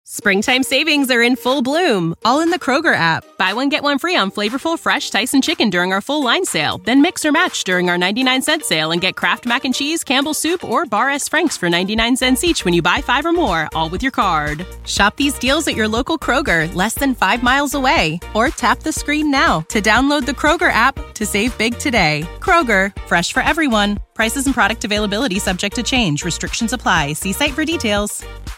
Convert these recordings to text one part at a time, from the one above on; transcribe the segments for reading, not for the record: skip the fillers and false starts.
Springtime savings are in full bloom, all in the Kroger app. Buy one, get one free on flavorful, fresh Tyson chicken during our full line sale. Then mix or match during our 99-cent sale and get Kraft Mac and Cheese, Campbell's Soup, or Bar S. Frank's for 99 cents each when you buy 5 or more, all with your card. Shop these deals at your local Kroger, less than 5 miles away. Or tap the screen now to download the Kroger app to save big today. Kroger, fresh for everyone. Prices and product availability subject to change. Restrictions apply. See site for details.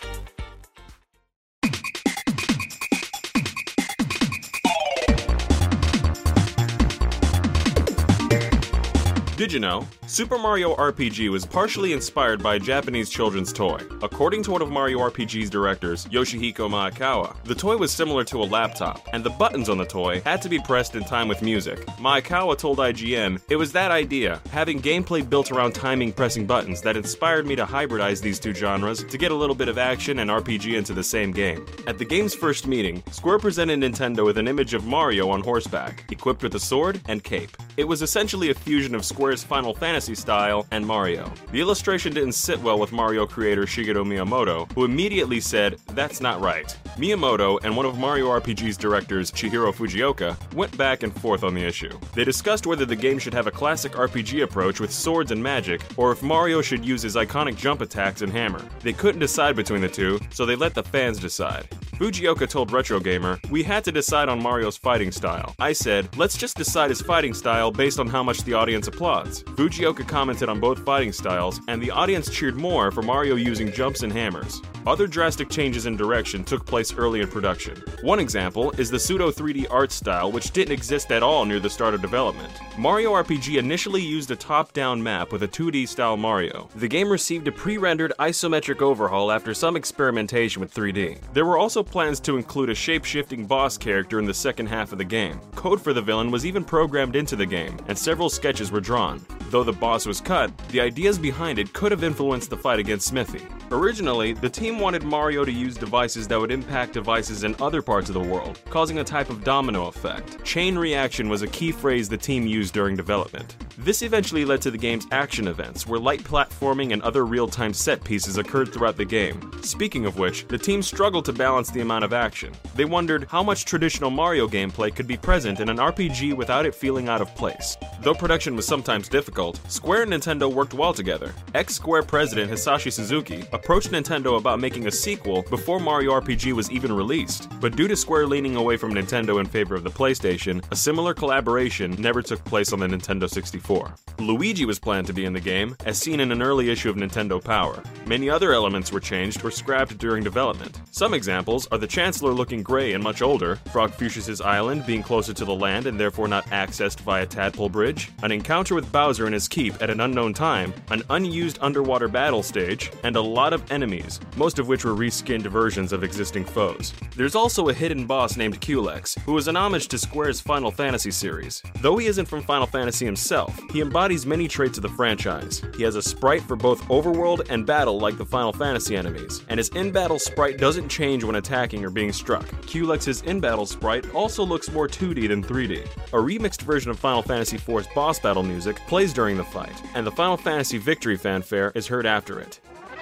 Did you know? Super Mario RPG was partially inspired by a Japanese children's toy. According to one of Mario RPG's directors, Yoshihiko Maekawa, the toy was similar to a laptop, and the buttons on the toy had to be pressed in time with music. Maekawa told IGN, "It was that idea, having gameplay built around timing pressing buttons, that inspired me to hybridize these two genres to get a little bit of action and RPG into the same game." At the game's first meeting, Square presented Nintendo with an image of Mario on horseback, equipped with a sword and cape. It was essentially a fusion of Square's Final Fantasy style and Mario. The illustration didn't sit well with Mario creator Shigeru Miyamoto, who immediately said, "That's not right." Miyamoto and one of Mario RPG's directors, Chihiro Fujioka, went back and forth on the issue. They discussed whether the game should have a classic RPG approach with swords and magic, or if Mario should use his iconic jump attacks and hammer. They couldn't decide between the two, so they let the fans decide. Fujioka told Retro Gamer, "We had to decide on Mario's fighting style. I said, let's just decide his fighting style based on how much the audience applauds." Fujioka commented on both fighting styles, and the audience cheered more for Mario using jumps and hammers. Other drastic changes in direction took place early in production. One example is the pseudo 3D art style, which didn't exist at all near the start of development. Mario RPG initially used a top-down map with a 2D style Mario. The game received a pre-rendered isometric overhaul after some experimentation with 3D. There were also plans to include a shape-shifting boss character in the second half of the game. Code for the villain was even programmed into the game, and several sketches were drawn. Though the boss was cut, the ideas behind it could have influenced the fight against Smithy. Originally, the team wanted Mario to use devices that would impact devices in other parts of the world, causing a type of domino effect. Chain reaction was a key phrase the team used during development. This eventually led to the game's action events, where light platforming and other real-time set pieces occurred throughout the game. Speaking of which, the team struggled to balance the amount of action. They wondered how much traditional Mario gameplay could be present in an RPG without it feeling out of place. Though production was sometimes difficult, Square and Nintendo worked well together. Ex-Square president Hisashi Suzuki approached Nintendo about making a sequel before Mario RPG was even released, but due to Square leaning away from Nintendo in favor of the PlayStation, a similar collaboration never took place on the Nintendo 64. Luigi was planned to be in the game, as seen in an early issue of Nintendo Power. Many other elements were changed or scrapped during development. Some examples are the Chancellor looking gray and much older, Frogfucius' island being closer to the land and therefore not accessed via Tadpole Bridge, an encounter with Bowser in his keep at an unknown time, an unused underwater battle stage, and a lot of enemies, most of which were reskinned versions of existing foes. There's also a hidden boss named Culex, who is an homage to Square's Final Fantasy series. Though he isn't from Final Fantasy himself, he embodies many traits of the franchise. He has a sprite for both overworld and battle like the Final Fantasy enemies, and his in-battle sprite doesn't change when attacking or being struck. Culex's in-battle sprite also looks more 2D than 3D. A remixed version of Final Fantasy IV's boss battle music plays during the fight, and the Final Fantasy victory fanfare is heard after it.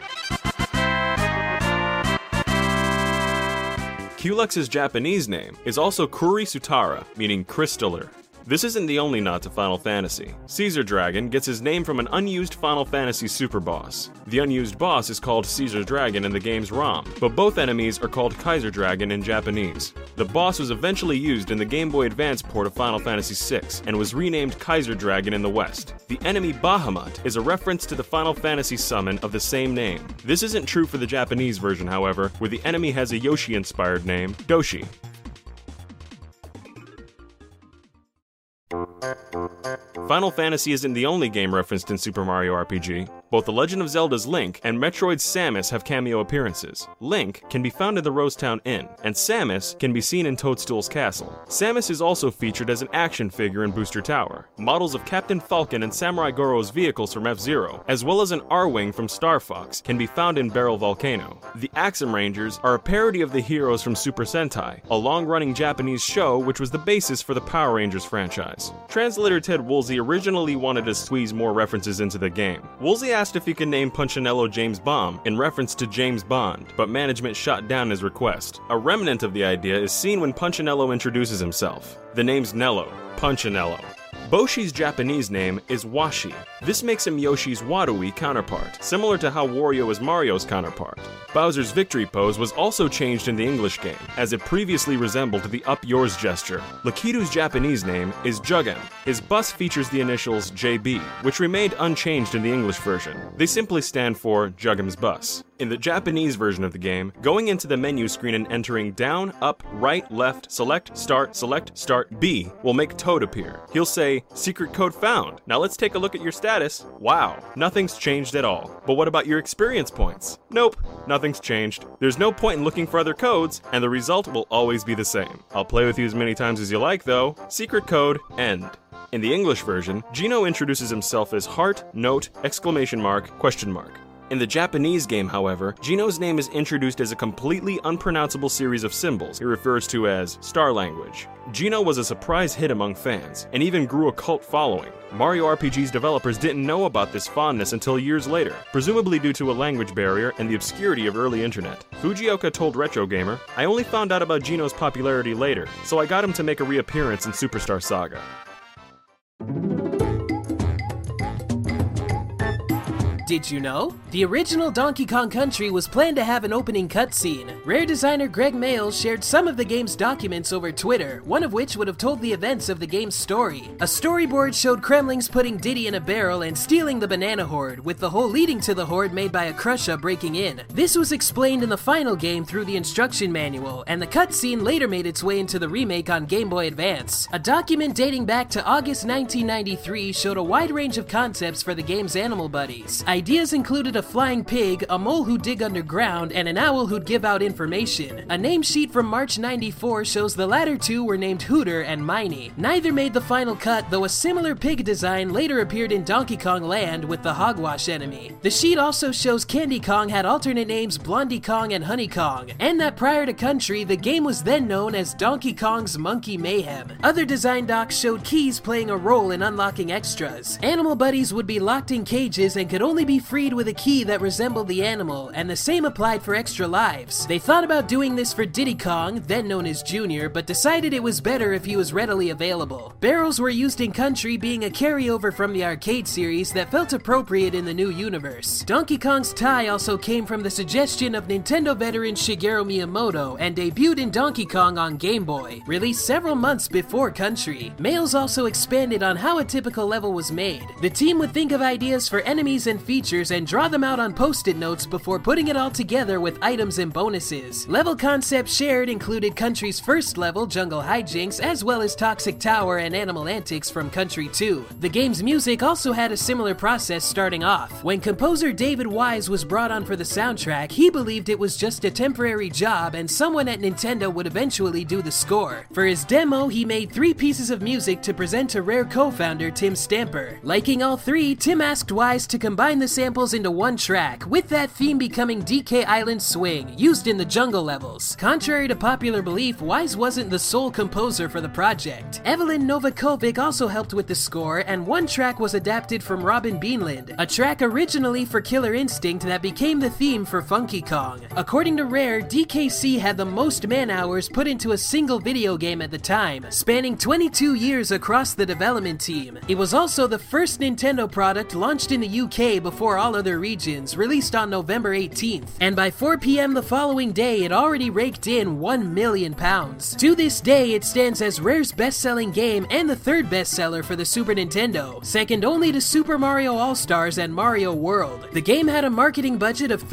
Culex's Japanese name is also Kuri Sutara, meaning crystaller. This isn't the only nod to Final Fantasy. Caesar Dragon gets his name from an unused Final Fantasy super boss. The unused boss is called Caesar Dragon in the game's ROM, but both enemies are called Kaiser Dragon in Japanese. The boss was eventually used in the Game Boy Advance port of Final Fantasy VI and was renamed Kaiser Dragon in the West. The enemy Bahamut is a reference to the Final Fantasy summon of the same name. This isn't true for the Japanese version, however, where the enemy has a Yoshi-inspired name, Doshi. Final Fantasy isn't the only game referenced in Super Mario RPG. Both The Legend of Zelda's Link and Metroid's Samus have cameo appearances. Link can be found in the Rosetown Inn, and Samus can be seen in Toadstool's Castle. Samus is also featured as an action figure in Booster Tower. Models of Captain Falcon and Samurai Goro's vehicles from F-Zero, as well as an R-Wing from Star Fox, can be found in Barrel Volcano. The Axum Rangers are a parody of the heroes from Super Sentai, a long-running Japanese show which was the basis for the Power Rangers franchise. Translator Ted Woolsey originally wanted to squeeze more references into the game. Woolsey asked asked if he could name Punchinello James Bond in reference to James Bond, but management shot down his request. A remnant of the idea is seen when Punchinello introduces himself. The name's Nello, Punchinello. Boshi's Japanese name is Washi. This makes him Yoshi's Wadui counterpart, similar to how Wario is Mario's counterpart. Bowser's victory pose was also changed in the English game, as it previously resembled the up yours gesture. Lakitu's Japanese name is Jugen. His bus features the initials JB, which remained unchanged in the English version. They simply stand for Jugem's bus. In the Japanese version of the game, going into the menu screen and entering down, up, right, left, select, start, B will make Toad appear. He'll say, "Secret code found." Now let's take a look at your status. Wow, nothing's changed at all. But what about your experience points? Nope, nothing's changed. There's no point in looking for other codes, and the result will always be the same. I'll play with you as many times as you like though. Secret code, end. In the English version, Geno introduces himself as heart, note, exclamation mark, question mark. In the Japanese game, however, Geno's name is introduced as a completely unpronounceable series of symbols he refers to as Star Language. Geno was a surprise hit among fans, and even grew a cult following. Mario RPG's developers didn't know about this fondness until years later, presumably due to a language barrier and the obscurity of early internet. Fujioka told Retro Gamer, "I only found out about Geno's popularity later, so I got him to make a reappearance in Superstar Saga." Did you know? The original Donkey Kong Country was planned to have an opening cutscene. Rare designer Greg Mayles shared some of the game's documents over Twitter, one of which would have told the events of the game's story. A storyboard showed Kremlings putting Diddy in a barrel and stealing the banana horde, with the hole leading to the horde made by a Krusha breaking in. This was explained in the final game through the instruction manual, and the cutscene later made its way into the remake on Game Boy Advance. A document dating back to August 1993 showed a wide range of concepts for the game's animal buddies. Ideas included a flying pig, a mole who'd dig underground, and an owl who'd give out information. A name sheet from March '94 shows the latter two were named Hooter and Miney. Neither made the final cut, though a similar pig design later appeared in Donkey Kong Land with the Hogwash enemy. The sheet also shows Candy Kong had alternate names Blondie Kong and Honey Kong, and that prior to Country, the game was then known as Donkey Kong's Monkey Mayhem. Other design docs showed keys playing a role in unlocking extras. Animal buddies would be locked in cages and could only be freed with a key that resembled the animal, and the same applied for extra lives. They thought about doing this for Diddy Kong, then known as Junior, but decided it was better if he was readily available. Barrels were used in Country, being a carryover from the arcade series that felt appropriate in the new universe. Donkey Kong's tie also came from the suggestion of Nintendo veteran Shigeru Miyamoto and debuted in Donkey Kong on Game Boy, released several months before Country. Mayles also expanded on how a typical level was made. The team would think of ideas for enemies and features and draw them out on post-it notes before putting it all together with items and bonuses. Level concepts shared included Country's first level, Jungle Hijinks, as well as Toxic Tower and Animal Antics from Country 2. The game's music also had a similar process starting off. When composer David Wise was brought on for the soundtrack, he believed it was just a temporary job and someone at Nintendo would eventually do the score. For his demo, he made 3 pieces of music to present to Rare co-founder Tim Stamper. Liking all 3, Tim asked Wise to combine the samples into one track, with that theme becoming DK Island Swing, used in the jungle levels. Contrary to popular belief, Wise wasn't the sole composer for the project. Evelyn Novakovic also helped with the score, and one track was adapted from Robin Beanland, a track originally for Killer Instinct that became the theme for Funky Kong. According to Rare, DKC had the most man-hours put into a single video game at the time, spanning 22 years across the development team. It was also the first Nintendo product launched in the UK before all other regions, released on November 18th, and by 4 p.m. the following day it already raked in £1 million. To this day, it stands as Rare's best-selling game and the 3rd bestseller for the Super Nintendo, second only to Super Mario All-Stars and Mario World. The game had a marketing budget of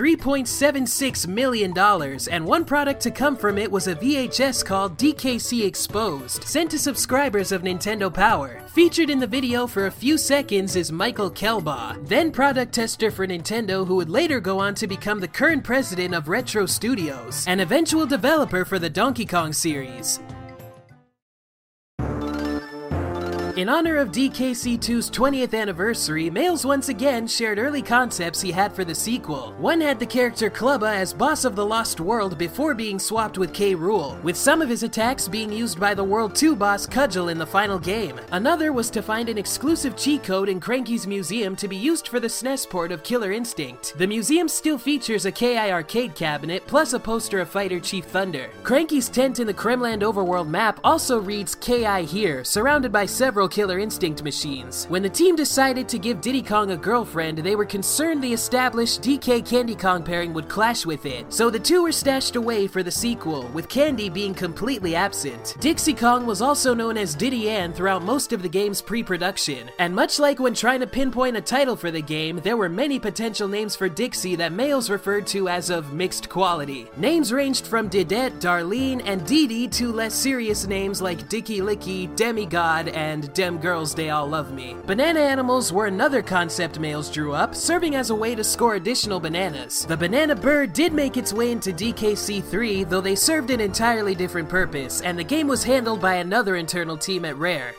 $3.76 million, and one product to come from it was a VHS called DKC Exposed, sent to subscribers of Nintendo Power. Featured in the video for a few seconds is Michael Kelbaugh, then product tester for Nintendo, who would later go on to become the current president of Retro Studios, an eventual developer for the Donkey Kong series. In honor of DKC2's 20th anniversary, Mails once again shared early concepts he had for the sequel. One had the character Clubba as boss of the Lost World before being swapped with K. Rool, with some of his attacks being used by the World 2 boss Cudgel in the final game. Another was to find an exclusive cheat code in Cranky's museum to be used for the SNES port of Killer Instinct. The museum still features a KI arcade cabinet, plus a poster of Fighter Chief Thunder. Cranky's tent in the Kremland overworld map also reads KI here, surrounded by several Killer Instinct machines. When the team decided to give Diddy Kong a girlfriend, they were concerned the established DK Candy Kong pairing would clash with it, so the two were stashed away for the sequel, with Candy being completely absent. Dixie Kong was also known as Diddy Ann throughout most of the game's pre-production, and much like when trying to pinpoint a title for the game, there were many potential names for Dixie that Mails referred to as of mixed quality. Names ranged from Didette, Darlene, and Dee Dee to less serious names like Dicky Licky, Demigod, and Dem Girls They All Love Me. Banana animals were another concept Mails drew up, serving as a way to score additional bananas. The banana bird did make its way into DKC3, though they served an entirely different purpose, and the game was handled by another internal team at Rare.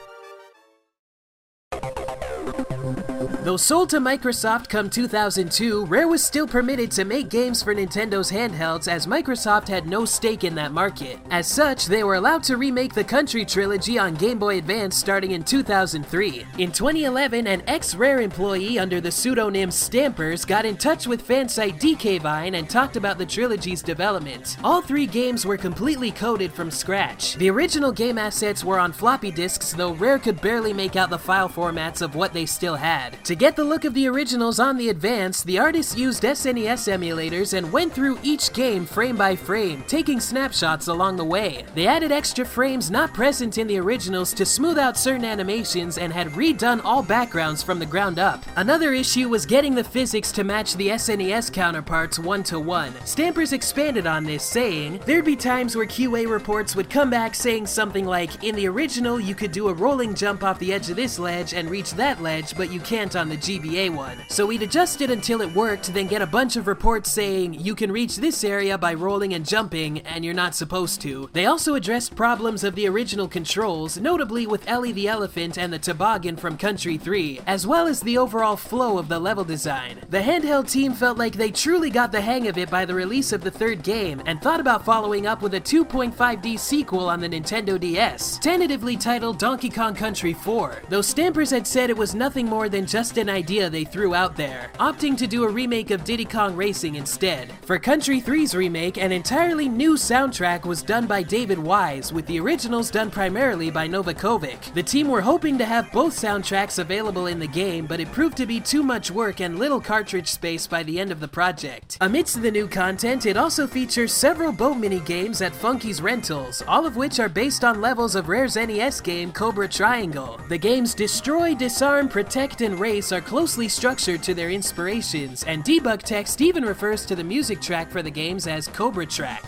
Though sold to Microsoft come 2002, Rare was still permitted to make games for Nintendo's handhelds as Microsoft had no stake in that market. As such, they were allowed to remake the Country trilogy on Game Boy Advance starting in 2003. In 2011, an ex-Rare employee under the pseudonym Stampers got in touch with fansite DKVine and talked about the trilogy's development. All three games were completely coded from scratch. The original game assets were on floppy disks, though Rare could barely make out the file formats of what they still had. To get the look of the originals on the Advance, the artists used SNES emulators and went through each game frame by frame, taking snapshots along the way. They added extra frames not present in the originals to smooth out certain animations and had redone all backgrounds from the ground up. Another issue was getting the physics to match the SNES counterparts 1-to-1. Stampers expanded on this, saying, "There'd be times where QA reports would come back saying something like, in the original you could do a rolling jump off the edge of this ledge and reach that ledge, but you can't on the GBA one. So we'd adjust it until it worked, then get a bunch of reports saying, you can reach this area by rolling and jumping, and you're not supposed to." They also addressed problems of the original controls, notably with Ellie the Elephant and the toboggan from Country 3, as well as the overall flow of the level design. The handheld team felt like they truly got the hang of it by the release of the third game, and thought about following up with a 2.5D sequel on the Nintendo DS, tentatively titled Donkey Kong Country 4, though Stampers had said it was nothing more than just an idea they threw out there, opting to do a remake of Diddy Kong Racing instead. For Country 3's remake, an entirely new soundtrack was done by David Wise, with the originals done primarily by Novakovic. The team were hoping to have both soundtracks available in the game, but it proved to be too much work and little cartridge space by the end of the project. Amidst the new content, it also features several boat mini-games at Funky's Rentals, all of which are based on levels of Rare's NES game Cobra Triangle. The games Destroy, Disarm, Protect, and Race are closely structured to their inspirations, and debug text even refers to the music track for the games as Cobra Track.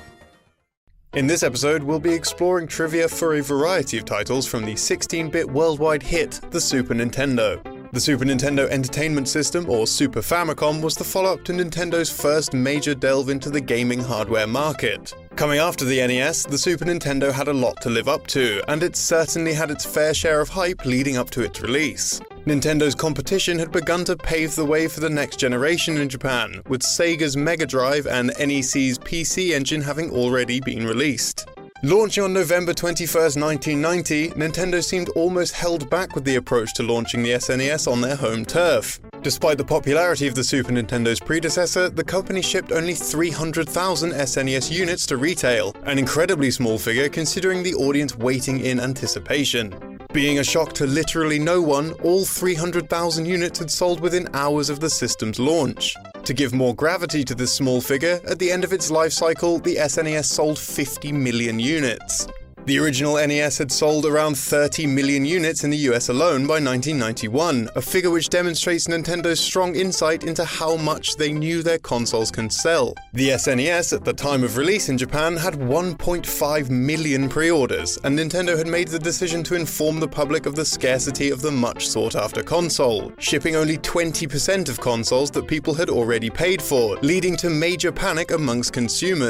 In this episode, we'll be exploring trivia for a variety of titles from the 16-bit worldwide hit, the Super Nintendo. The Super Nintendo Entertainment System, or Super Famicom, was the follow-up to Nintendo's first major delve into the gaming hardware market. Coming after the NES, the Super Nintendo had a lot to live up to, and it certainly had its fair share of hype leading up to its release. Nintendo's competition had begun to pave the way for the next generation in Japan, with Sega's Mega Drive and NEC's PC Engine having already been released. Launching on November 21st, 1990, Nintendo seemed almost held back with the approach to launching the SNES on their home turf. Despite the popularity of the Super Nintendo's predecessor, the company shipped only 300,000 SNES units to retail, an incredibly small figure considering the audience waiting in anticipation. Being a shock to literally no one, all 300,000 units had sold within hours of the system's launch. To give more gravity to this small figure, at the end of its life cycle, the SNES sold 50 million units. The original NES had sold around 30 million units in the US alone by 1991, a figure which demonstrates Nintendo's strong insight into how much they knew their consoles can sell. The SNES, at the time of release in Japan, had 1.5 million pre-orders, and Nintendo had made the decision to inform the public of the scarcity of the much sought-after console, shipping only 20% of consoles that people had already paid for, leading to major panic amongst consumers.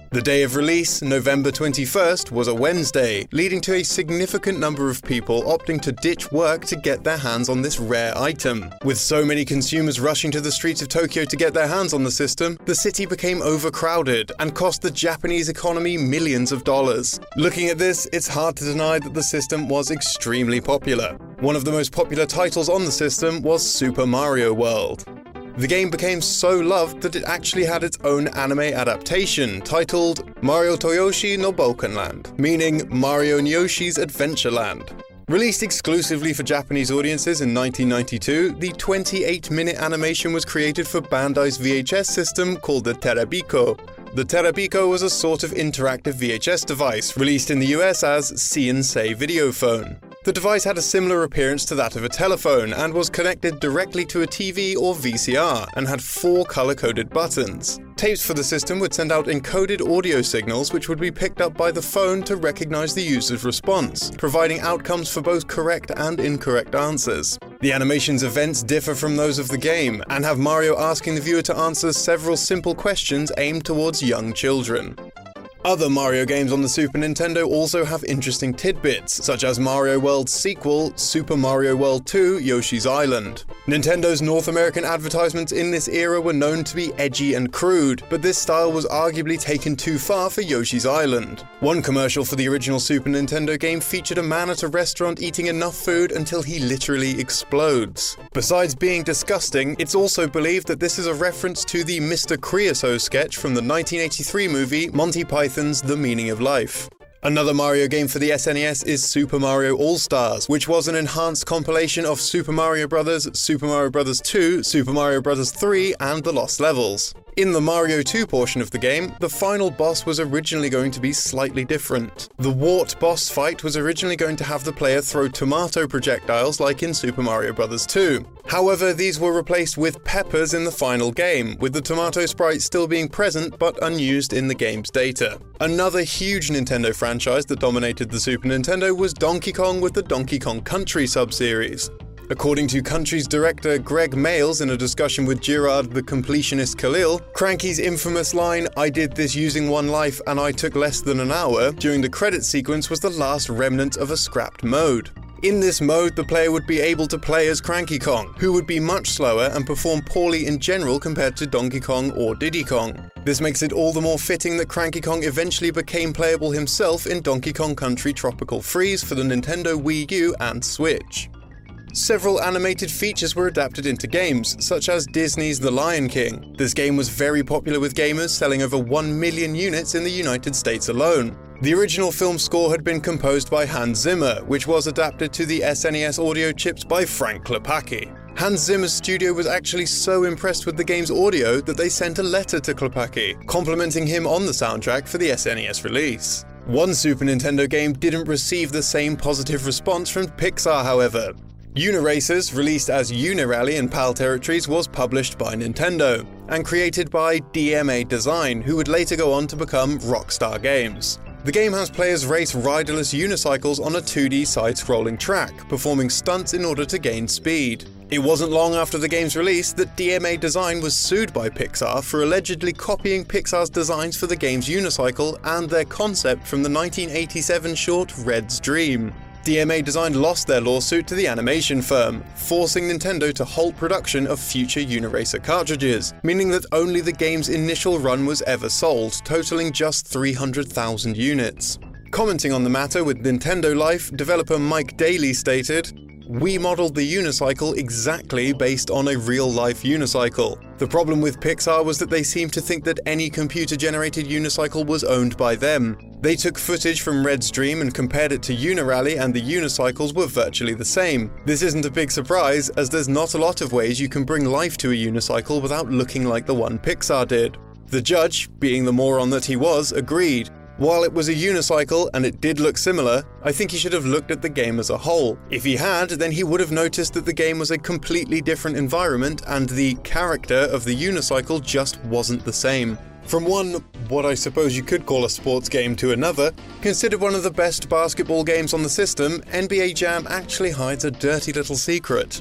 The day of release, November 21st, was a Wednesday, leading to a significant number of people opting to ditch work to get their hands on this rare item. With so many consumers rushing to the streets of Tokyo to get their hands on the system, the city became overcrowded and cost the Japanese economy millions of dollars. Looking at this, it's hard to deny that the system was extremely popular. One of the most popular titles on the system was Super Mario World. The game became so loved that it actually had its own anime adaptation, titled Mario to Yoshi no Bokenland, meaning Mario and Yoshi's Adventureland. Released exclusively for Japanese audiences in 1992, the 28-minute animation was created for Bandai's VHS system called the Terabiko. The Terabiko was a sort of interactive VHS device, released in the US as See-n-Say Videophone. The device had a similar appearance to that of a telephone and was connected directly to a TV or VCR and had 4 color-coded buttons. Tapes for the system would send out encoded audio signals which would be picked up by the phone to recognize the user's response, providing outcomes for both correct and incorrect answers. The animation's events differ from those of the game and have Mario asking the viewer to answer several simple questions aimed towards young children. Other Mario games on the Super Nintendo also have interesting tidbits, such as Mario World's sequel, Super Mario World 2 Yoshi's Island. Nintendo's North American advertisements in this era were known to be edgy and crude, but this style was arguably taken too far for Yoshi's Island. One commercial for the original Super Nintendo game featured a man at a restaurant eating enough food until he literally explodes. Besides being disgusting, it's also believed that this is a reference to the Mr. Creosote sketch from the 1983 movie Monty Python's The Meaning of Life. Another Mario game for the SNES is Super Mario All-Stars, which was an enhanced compilation of Super Mario Bros., Super Mario Bros. 2, Super Mario Bros. 3, and The Lost Levels. In the Mario 2 portion of the game, the final boss was originally going to be slightly different. The Wart boss fight was originally going to have the player throw tomato projectiles like in Super Mario Bros. 2. However, these were replaced with peppers in the final game, with the tomato sprite still being present but unused in the game's data. Another huge Nintendo franchise that dominated the Super Nintendo was Donkey Kong with the Donkey Kong Country sub-series. According to Country's director Greg Mayles in a discussion with Gerard the Completionist Khalil, Cranky's infamous line, "I did this using one life and I took less than an hour," during the credits sequence was the last remnant of a scrapped mode. In this mode, the player would be able to play as Cranky Kong, who would be much slower and perform poorly in general compared to Donkey Kong or Diddy Kong. This makes it all the more fitting that Cranky Kong eventually became playable himself in Donkey Kong Country Tropical Freeze for the Nintendo Wii U and Switch. Several animated features were adapted into games, such as Disney's The Lion King. This game was very popular with gamers, selling over 1 million units in the United States alone. The original film score had been composed by Hans Zimmer, which was adapted to the SNES audio chips by Frank Klepacki. Hans Zimmer's studio was actually so impressed with the game's audio that they sent a letter to Klepacki, complimenting him on the soundtrack for the SNES release. One Super Nintendo game didn't receive the same positive response from Pixar, however. Uniracers, released as Unirally and PAL Territories, was published by Nintendo, and created by DMA Design, who would later go on to become Rockstar Games. The game has players race riderless unicycles on a 2D side-scrolling track, performing stunts in order to gain speed. It wasn't long after the game's release that DMA Design was sued by Pixar for allegedly copying Pixar's designs for the game's unicycle and their concept from the 1987 short Red's Dream. DMA Design lost their lawsuit to the animation firm, forcing Nintendo to halt production of future Uniracer cartridges, meaning that only the game's initial run was ever sold, totaling just 300,000 units. Commenting on the matter with Nintendo Life, developer Mike Daly stated, "We modeled the unicycle exactly based on a real-life unicycle. The problem with Pixar was that they seemed to think that any computer-generated unicycle was owned by them. They took footage from Red's Dream and compared it to Unirally, and the unicycles were virtually the same. This isn't a big surprise, as there's not a lot of ways you can bring life to a unicycle without looking like the one Pixar did." The judge, being the moron that he was, agreed. While it was a unicycle and it did look similar, I think he should have looked at the game as a whole. If he had, then he would have noticed that the game was a completely different environment and the character of the unicycle just wasn't the same. From one, what I suppose you could call a sports game, to another, considered one of the best basketball games on the system, NBA Jam actually hides a dirty little secret.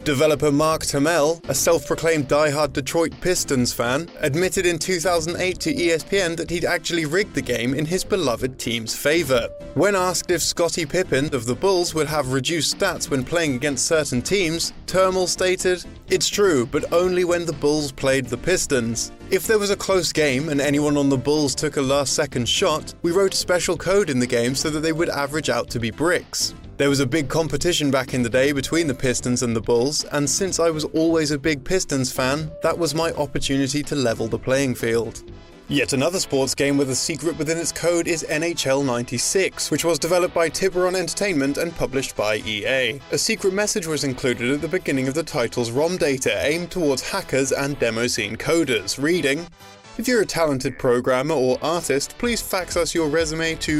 Developer Mark Tamel, a self-proclaimed die-hard Detroit Pistons fan, admitted in 2008 to ESPN that he'd actually rigged the game in his beloved team's favour. When asked if Scottie Pippen of the Bulls would have reduced stats when playing against certain teams, Tamel stated, "It's true, but only when the Bulls played the Pistons. If there was a close game and anyone on the Bulls took a last-second shot, we wrote a special code in the game so that they would average out to be bricks. There was a big competition back in the day between the Pistons and the Bulls, and since I was always a big Pistons fan, that was my opportunity to level the playing field." Yet another sports game with a secret within its code is NHL 96, which was developed by Tiburon Entertainment and published by EA. A secret message was included at the beginning of the title's ROM data aimed towards hackers and demo scene coders, reading, "If you're a talented programmer or artist, please fax us your resume to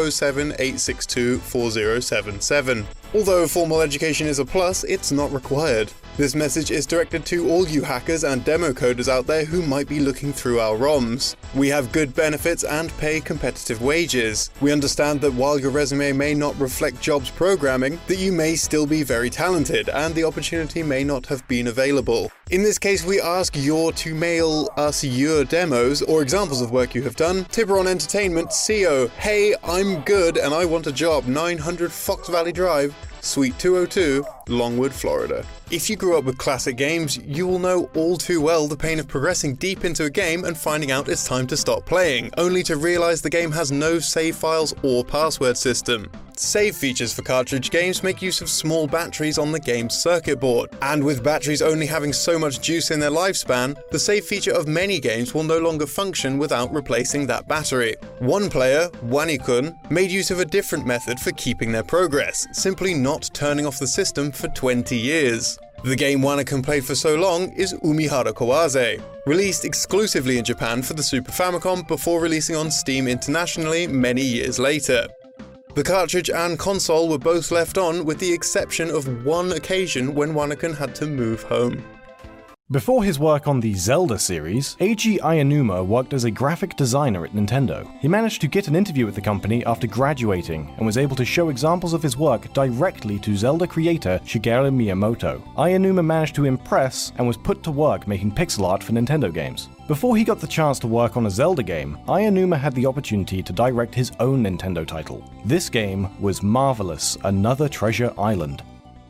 407-862-4077. Although formal education is a plus, it's not required. This message is directed to all you hackers and demo coders out there who might be looking through our ROMs. We have good benefits and pay competitive wages. We understand that while your resume may not reflect jobs programming, that you may still be very talented and the opportunity may not have been available. In this case, we ask you to mail us your demos or examples of work you have done. Tiburon Entertainment, CO, hey, I'm good and I want a job, 900 Fox Valley Drive, Suite 202, Longwood, Florida." If you grew up with classic games, you will know all too well the pain of progressing deep into a game and finding out it's time to stop playing, only to realize the game has no save files or password system. Save features for cartridge games make use of small batteries on the game's circuit board, and with batteries only having so much juice in their lifespan, the save feature of many games will no longer function without replacing that battery. One player, Wanikun, made use of a different method for keeping their progress, simply not turning off the system for 20 years. The game Wanakun played for so long is Umihara Kawase, released exclusively in Japan for the Super Famicom before releasing on Steam internationally many years later. The cartridge and console were both left on with the exception of one occasion when Wanakun had to move home. Before his work on the Zelda series, Eiji Ayanuma worked as a graphic designer at Nintendo. He managed to get an interview with the company after graduating and was able to show examples of his work directly to Zelda creator Shigeru Miyamoto. Ayanuma managed to impress and was put to work making pixel art for Nintendo games. Before he got the chance to work on a Zelda game, Ayanuma had the opportunity to direct his own Nintendo title. This game was Marvelous: Another Treasure Island.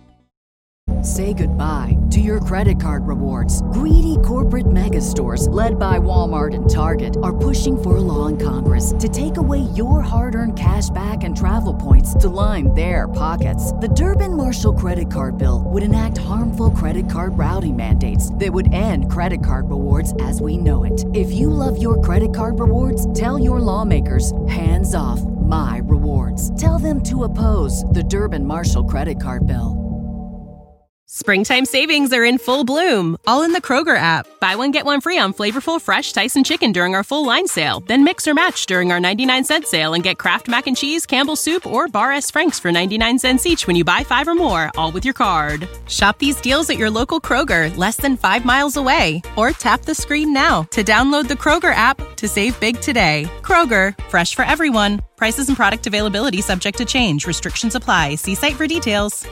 Say goodbye to your credit card rewards. Greedy corporate mega stores, led by Walmart and Target, are pushing for a law in Congress to take away your hard-earned cash back and travel points to line their pockets. The Durbin-Marshall credit card bill would enact harmful credit card routing mandates that would end credit card rewards as we know it. If you love your credit card rewards, tell your lawmakers, hands off my rewards. Tell them to oppose the Durbin-Marshall credit card bill. Springtime savings are in full bloom, all in the Kroger app. Buy one, get one free on flavorful, fresh Tyson chicken during our full line sale. Then mix or match during our 99-cent sale and get Kraft Mac and Cheese, Campbell's Soup, or Bar S. Frank's for 99 cents each when you buy 5 or more, all with your card. Shop these deals at your local Kroger, less than 5 miles away. Or tap the screen now to download the Kroger app to save big today. Kroger, fresh for everyone. Prices and product availability subject to change. Restrictions apply. See site for details.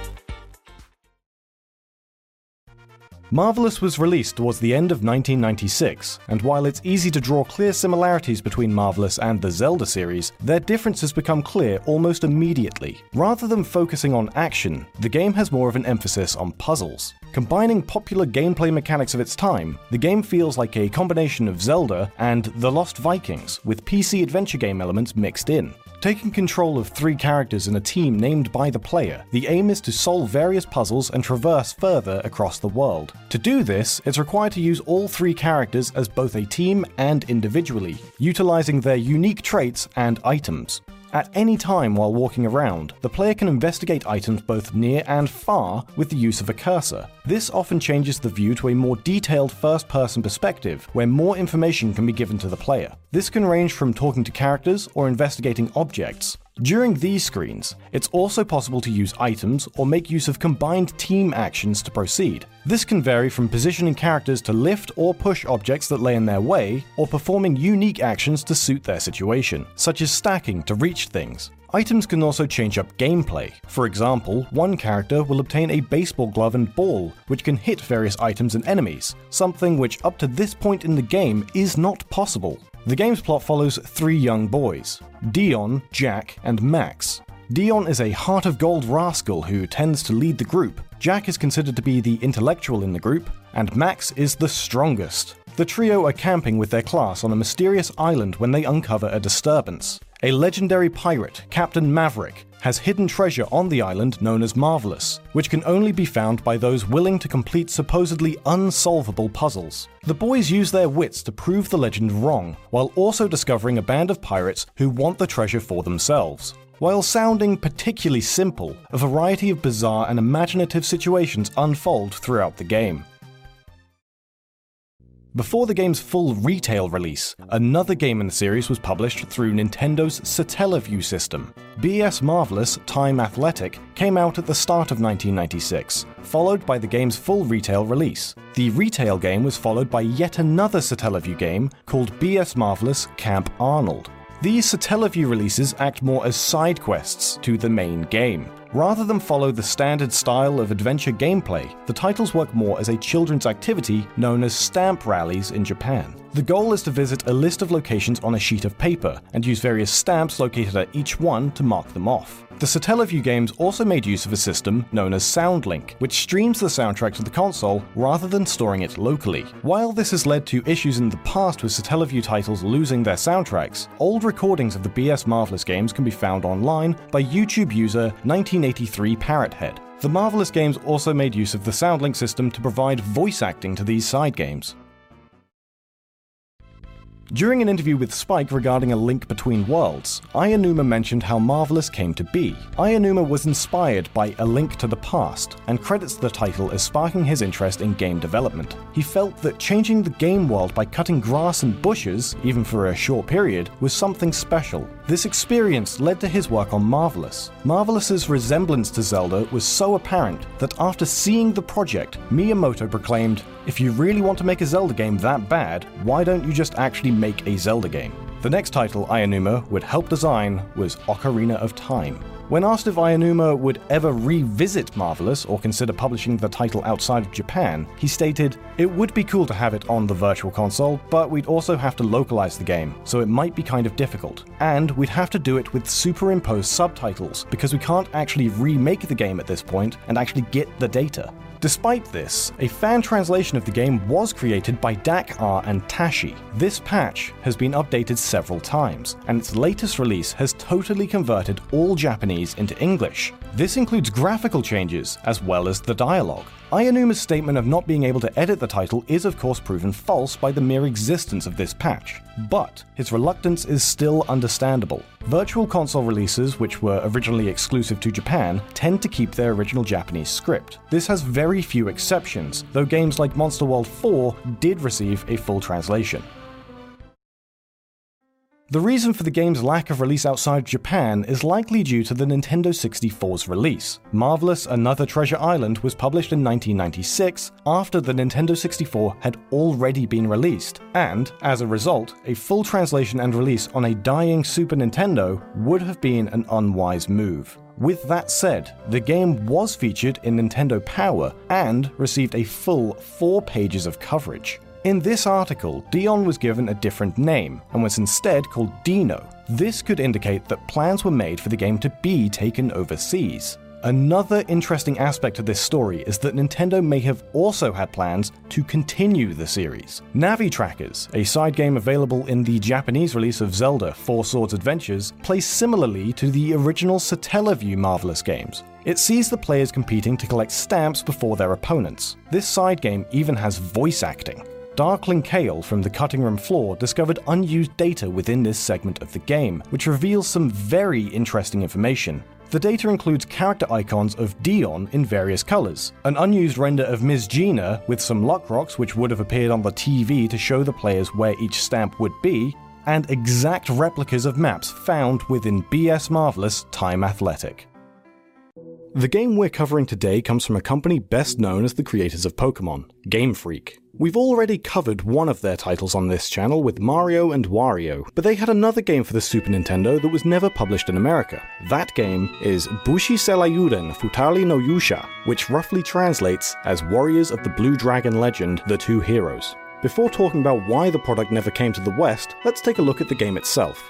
Marvelous was released towards the end of 1996, and while it's easy to draw clear similarities between Marvelous and the Zelda series, their differences become clear almost immediately. Rather than focusing on action, the game has more of an emphasis on puzzles. Combining popular gameplay mechanics of its time, the game feels like a combination of Zelda and The Lost Vikings, with PC adventure game elements mixed in. Taking control of 3 characters in a team named by the player, the aim is to solve various puzzles and traverse further across the world. To do this, it's required to use all 3 characters as both a team and individually, utilizing their unique traits and items. At any time while walking around, the player can investigate items both near and far with the use of a cursor. This often changes the view to a more detailed first-person perspective, where more information can be given to the player. This can range from talking to characters or investigating objects. During these screens, it's also possible to use items or make use of combined team actions to proceed. This can vary from positioning characters to lift or push objects that lay in their way, or performing unique actions to suit their situation, such as stacking to reach things. Items can also change up gameplay. For example, one character will obtain a baseball glove and ball, which can hit various items and enemies, something which up to this point in the game is not possible. The game's plot follows three young boys, Dion, Jack, and Max. Dion is a heart of gold rascal who tends to lead the group. Jack is considered to be the intellectual in the group, and Max is the strongest. The trio are camping with their class on a mysterious island when they uncover a disturbance. A legendary pirate, Captain Maverick, has hidden treasure on the island known as Marvelous, which can only be found by those willing to complete supposedly unsolvable puzzles. The boys use their wits to prove the legend wrong, while also discovering a band of pirates who want the treasure for themselves. While sounding particularly simple, a variety of bizarre and imaginative situations unfold throughout the game. Before the game's full retail release, another game in the series was published through Nintendo's Satellaview system. BS Marvelous Time Athletic came out at the start of 1996, followed by the game's full retail release. The retail game was followed by yet another Satellaview game called BS Marvelous Camp Arnold. These Satellaview releases act more as side quests to the main game. Rather than follow the standard style of adventure gameplay, the titles work more as a children's activity known as stamp rallies in Japan. The goal is to visit a list of locations on a sheet of paper and use various stamps located at each one to mark them off. The Satellaview games also made use of a system known as SoundLink, which streams the soundtrack to the console rather than storing it locally. While this has led to issues in the past with Satellaview titles losing their soundtracks, old recordings of the BS Marvelous games can be found online by YouTube user 1983 Parrothead. The Marvelous games also made use of the SoundLink system to provide voice acting to these side games. During an interview with Spike regarding A Link Between Worlds, Aonuma mentioned how Marvelous came to be. Aonuma was inspired by A Link to the Past, and credits the title as sparking his interest in game development. He felt that changing the game world by cutting grass and bushes, even for a short period, was something special. This experience led to his work on Marvelous. Marvelous's resemblance to Zelda was so apparent that after seeing the project, Miyamoto proclaimed, "If you really want to make a Zelda game that bad, why don't you just actually make a Zelda game?" The next title Aonuma would help design was Ocarina of Time. When asked if Aonuma would ever revisit Marvelous or consider publishing the title outside of Japan, he stated, "It would be cool to have it on the Virtual Console, but we'd also have to localize the game, so it might be kind of difficult. And we'd have to do it with superimposed subtitles, because we can't actually remake the game at this point and actually get the data." Despite this, a fan translation of the game was created by Dak R and Tashi. This patch has been updated several times, and its latest release has totally converted all Japanese into English. This includes graphical changes, as well as the dialogue. Aonuma's statement of not being able to edit the title is of course proven false by the mere existence of this patch, but his reluctance is still understandable. Virtual Console releases, which were originally exclusive to Japan, tend to keep their original Japanese script. This has very few exceptions, though games like Monster World 4 did receive a full translation. The reason for the game's lack of release outside Japan is likely due to the Nintendo 64's release. Marvelous Another Treasure Island was published in 1996 after the Nintendo 64 had already been released, and, as a result, a full translation and release on a dying Super Nintendo would have been an unwise move. With that said, the game was featured in Nintendo Power and received a full 4 pages of coverage. In this article, Dion was given a different name and was instead called Dino. This could indicate that plans were made for the game to be taken overseas. Another interesting aspect of this story is that Nintendo may have also had plans to continue the series. Navi Trackers, a side game available in the Japanese release of Zelda 4 Swords Adventures, plays similarly to the original Satellaview Marvelous games. It sees the players competing to collect stamps before their opponents. This side game even has voice acting. Darkling Kale from the Cutting Room Floor discovered unused data within this segment of the game, which reveals some very interesting information. The data includes character icons of Dion in various colors, an unused render of Ms. Gina with some luck rocks which would have appeared on the TV to show the players where each stamp would be, and exact replicas of maps found within BS Marvelous Time Athletic. The game we're covering today comes from a company best known as the creators of Pokemon, Game Freak. We've already covered one of their titles on this channel with Mario and Wario, but they had another game for the Super Nintendo that was never published in America. That game is Bushi Seiyuden Futari no Yusha, which roughly translates as Warriors of the Blue Dragon Legend, The Two Heroes. Before talking about why the product never came to the West, let's take a look at the game itself.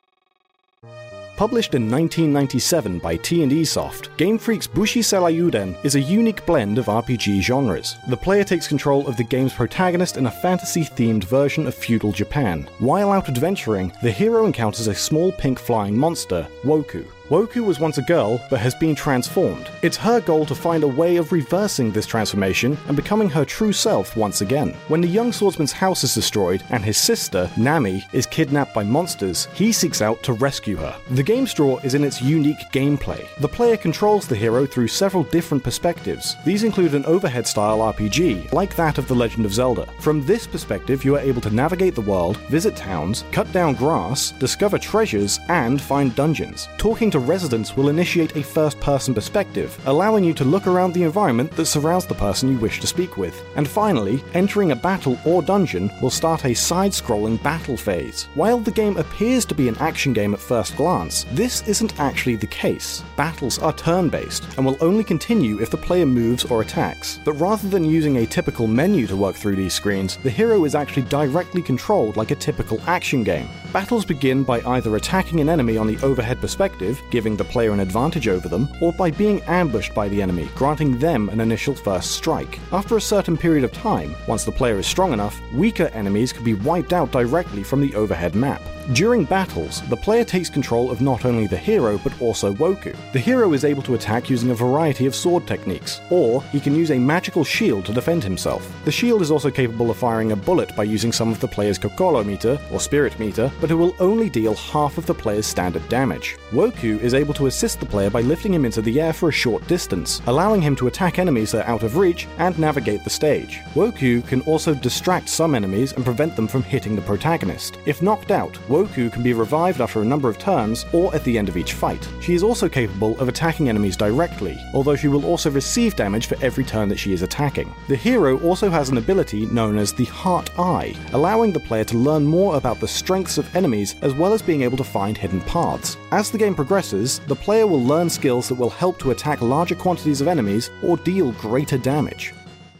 Published in 1997 by T&E Soft, Game Freak's Bushi Seiyuden is a unique blend of RPG genres. The player takes control of the game's protagonist in a fantasy-themed version of feudal Japan. While out adventuring, the hero encounters a small pink flying monster, Woku. Woku was once a girl, but has been transformed. It's her goal to find a way of reversing this transformation and becoming her true self once again. When the young swordsman's house is destroyed and his sister, Nami, is kidnapped by monsters, he seeks out to rescue her. The game's draw is in its unique gameplay. The player controls the hero through several different perspectives. These include an overhead-style RPG, like that of The Legend of Zelda. From this perspective, you are able to navigate the world, visit towns, cut down grass, discover treasures, and find dungeons. Talking to residents will initiate a first-person perspective, allowing you to look around the environment that surrounds the person you wish to speak with. And finally, entering a battle or dungeon will start a side-scrolling battle phase. While the game appears to be an action game at first glance, this isn't actually the case. Battles are turn-based, and will only continue if the player moves or attacks. But rather than using a typical menu to work through these screens, the hero is actually directly controlled like a typical action game. Battles begin by either attacking an enemy on the overhead perspective, giving the player an advantage over them, or by being ambushed by the enemy, granting them an initial first strike. After a certain period of time, once the player is strong enough, weaker enemies can be wiped out directly from the overhead map. During battles, the player takes control of not only the hero but also Woku. The hero is able to attack using a variety of sword techniques, or he can use a magical shield to defend himself. The shield is also capable of firing a bullet by using some of the player's Kokoro meter, or spirit meter, but it will only deal half of the player's standard damage. Woku is able to assist the player by lifting him into the air for a short distance, allowing him to attack enemies that are out of reach and navigate the stage. Woku can also distract some enemies and prevent them from hitting the protagonist. If knocked out, Woku can be revived after a number of turns or at the end of each fight. She is also capable of attacking enemies directly, although she will also receive damage for every turn that she is attacking. The hero also has an ability known as the Heart Eye, allowing the player to learn more about the strengths of enemies as well as being able to find hidden paths. As the game progresses, the player will learn skills that will help to attack larger quantities of enemies or deal greater damage.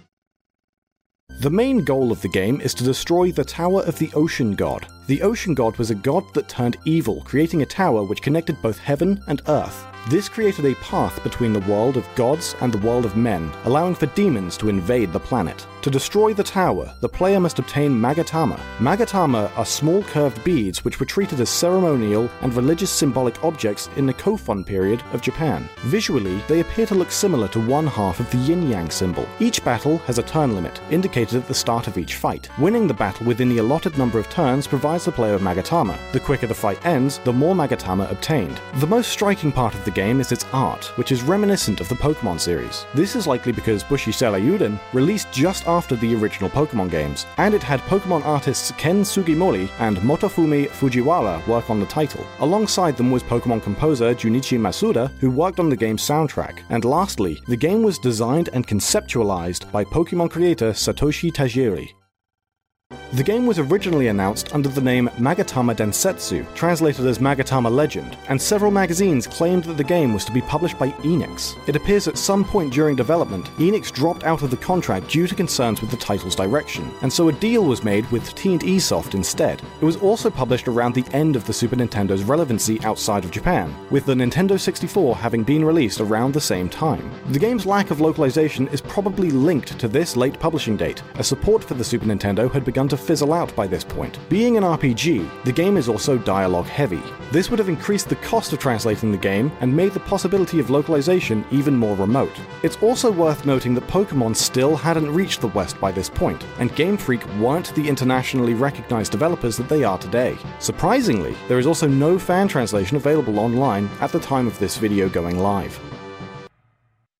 The main goal of the game is to destroy the Tower of the Ocean God. The Ocean God was a god that turned evil, creating a tower which connected both heaven and earth. This created a path between the world of gods and the world of men, allowing for demons to invade the planet. To destroy the tower, the player must obtain Magatama. Magatama are small curved beads which were treated as ceremonial and religious symbolic objects in the Kofun period of Japan. Visually, they appear to look similar to one half of the yin-yang symbol. Each battle has a turn limit, indicated at the start of each fight. Winning the battle within the allotted number of turns provides the player with Magatama. The quicker the fight ends, the more Magatama obtained. The most striking part of the game is its art, which is reminiscent of the Pokemon series. This is likely because Bushi Seiyuden released just after the original Pokemon games, and it had Pokemon artists Ken Sugimori and Motofumi Fujiwara work on the title. Alongside them was Pokemon composer Junichi Masuda, who worked on the game's soundtrack. And lastly, the game was designed and conceptualized by Pokemon creator Satoshi Tajiri. The game was originally announced under the name Magatama Densetsu, translated as Magatama Legend, and several magazines claimed that the game was to be published by Enix. It appears at some point during development, Enix dropped out of the contract due to concerns with the title's direction, and so a deal was made with T&E Soft instead. It was also published around the end of the Super Nintendo's relevancy outside of Japan, with the Nintendo 64 having been released around the same time. The game's lack of localization is probably linked to this late publishing date, as support for the Super Nintendo had begun to fizzle out by this point. Being an RPG, the game is also dialogue heavy. This would have increased the cost of translating the game and made the possibility of localization even more remote. It's also worth noting that Pokemon still hadn't reached the West by this point, and Game Freak weren't the internationally recognized developers that they are today. Surprisingly, there is also no fan translation available online at the time of this video going live.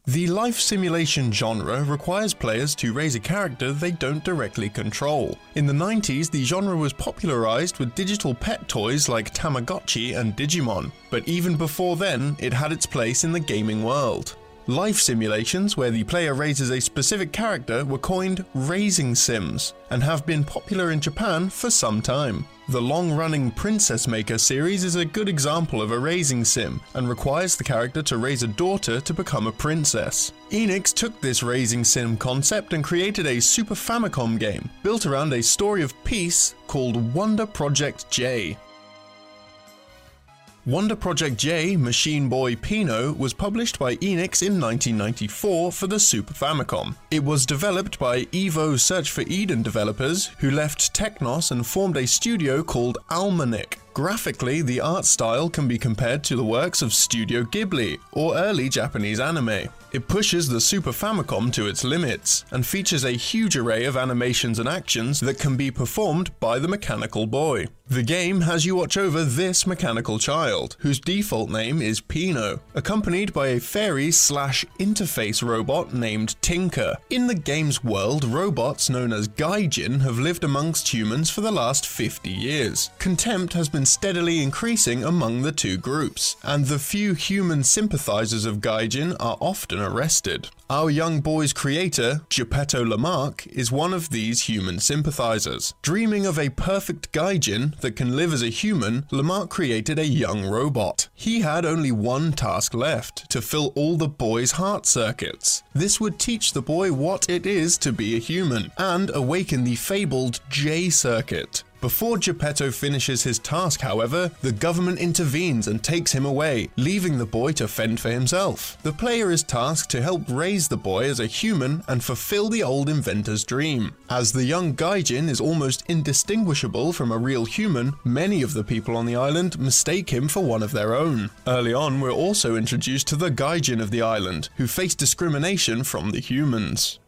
The life simulation genre requires players to raise a character they don't directly control. In the 90s, the genre was popularized with digital pet toys like Tamagotchi and Digimon, but even before then, it had its place in the gaming world. Life simulations, where the player raises a specific character, were coined raising sims, and have been popular in Japan for some time. The long-running Princess Maker series is a good example of a raising sim, and requires the character to raise a daughter to become a princess. Enix took this raising sim concept and created a Super Famicom game, built around a story of peace called Wonder Project J. Wonder Project J, Machine Boy Pino, was published by Enix in 1994 for the Super Famicom. It was developed by Evo Search for Eden developers, who left Technos and formed a studio called Almanic. Graphically, the art style can be compared to the works of Studio Ghibli, or early Japanese anime. It pushes the Super Famicom to its limits, and features a huge array of animations and actions that can be performed by the mechanical boy. The game has you watch over this mechanical child, whose default name is Pino, accompanied by a fairy/interface robot named Tinker. In the game's world, robots known as Gaijin have lived amongst humans for the last 50 years. Contempt has been steadily increasing among the two groups, and the few human sympathizers of Gaijin are often arrested. Our young boy's creator, Geppetto Lamarck, is one of these human sympathizers. Dreaming of a perfect Gaijin that can live as a human, Lamarck created a young robot. He had only one task left: to fill all the boy's heart circuits. This would teach the boy what it is to be a human, and awaken the fabled J circuit. Before Geppetto finishes his task, however, the government intervenes and takes him away, leaving the boy to fend for himself. The player is tasked to help raise the boy as a human and fulfill the old inventor's dream. As the young Gaijin is almost indistinguishable from a real human, many of the people on the island mistake him for one of their own. Early on, we're also introduced to the Gaijin of the island, who face discrimination from the humans.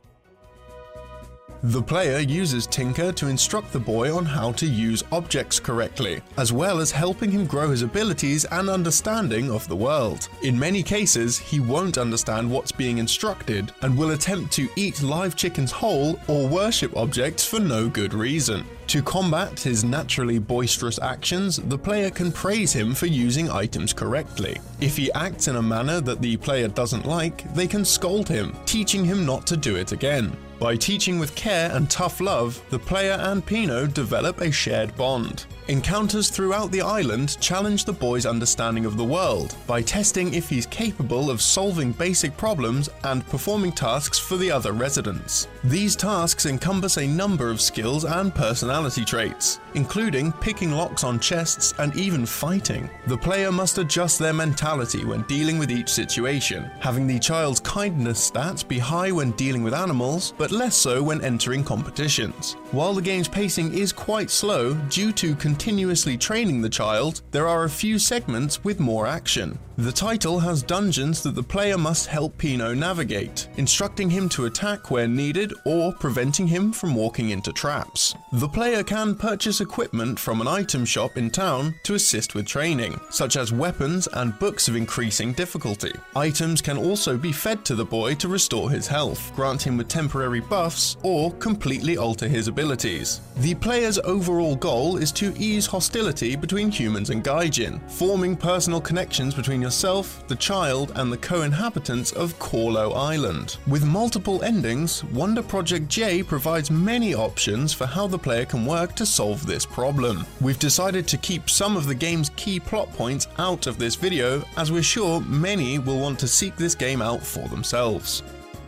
The player uses Tinker to instruct the boy on how to use objects correctly, as well as helping him grow his abilities and understanding of the world. In many cases, he won't understand what's being instructed, and will attempt to eat live chickens whole or worship objects for no good reason. To combat his naturally boisterous actions, the player can praise him for using items correctly. If he acts in a manner that the player doesn't like, they can scold him, teaching him not to do it again. By teaching with care and tough love, the player and Pino develop a shared bond. Encounters throughout the island challenge the boy's understanding of the world by testing if he's capable of solving basic problems and performing tasks for the other residents. These tasks encompass a number of skills and personality traits, including picking locks on chests and even fighting. The player must adjust their mentality when dealing with each situation, having the child's kindness stats be high when dealing with animals, but less so when entering competitions. While the game's pacing is quite slow due to continuously training the child, there are a few segments with more action. The title has dungeons that the player must help Pino navigate, instructing him to attack where needed or preventing him from walking into traps. The player can purchase equipment from an item shop in town to assist with training, such as weapons and books of increasing difficulty. Items can also be fed to the boy to restore his health, grant him with temporary buffs, or completely alter his abilities. The player's overall goal is to ease hostility between humans and Gaijin, forming personal connections between yourself, the child, and the co-inhabitants of Korlo Island. With multiple endings, Wonder Project J provides many options for how the player can work to solve this problem. We've decided to keep some of the game's key plot points out of this video, as we're sure many will want to seek this game out for themselves.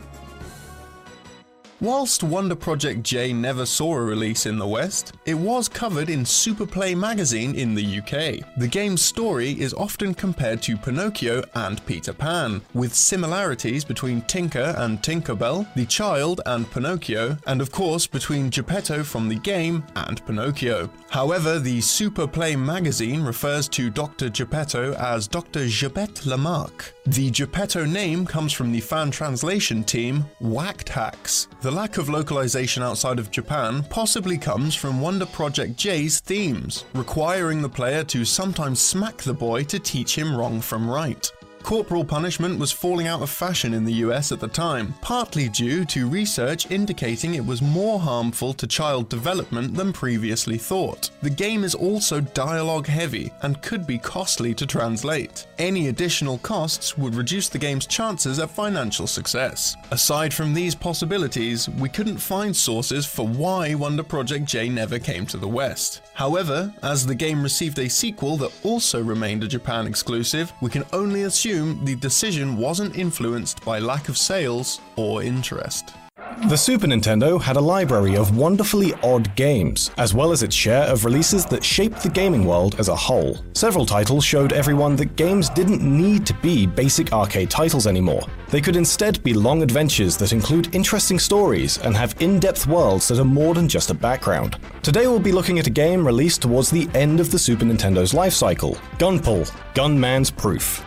Whilst Wonder Project J never saw a release in the West, it was covered in Superplay magazine in the UK. The game's story is often compared to Pinocchio and Peter Pan, with similarities between Tinker and Tinkerbell, the child and Pinocchio, and of course between Geppetto from the game and Pinocchio. However, the Superplay magazine refers to Dr. Geppetto as Dr. Geppetto Lamarck. The Geppetto name comes from the fan translation team Whacked Hacks. The lack of localization outside of Japan possibly comes from Wonder Project J's themes, requiring the player to sometimes smack the boy to teach him wrong from right. Corporal punishment was falling out of fashion in the US at the time, partly due to research indicating it was more harmful to child development than previously thought. The game is also dialogue heavy and could be costly to translate. Any additional costs would reduce the game's chances at financial success. Aside from these possibilities, we couldn't find sources for why Wonder Project J never came to the West. However, as the game received a sequel that also remained a Japan exclusive, we can only assume the decision wasn't influenced by lack of sales or interest. The Super Nintendo had a library of wonderfully odd games, as well as its share of releases that shaped the gaming world as a whole. Several titles showed everyone that games didn't need to be basic arcade titles anymore. They could instead be long adventures that include interesting stories and have in-depth worlds that are more than just a background. Today we'll be looking at a game released towards the end of the Super Nintendo's life cycle, Gunpul: Gunman's Proof.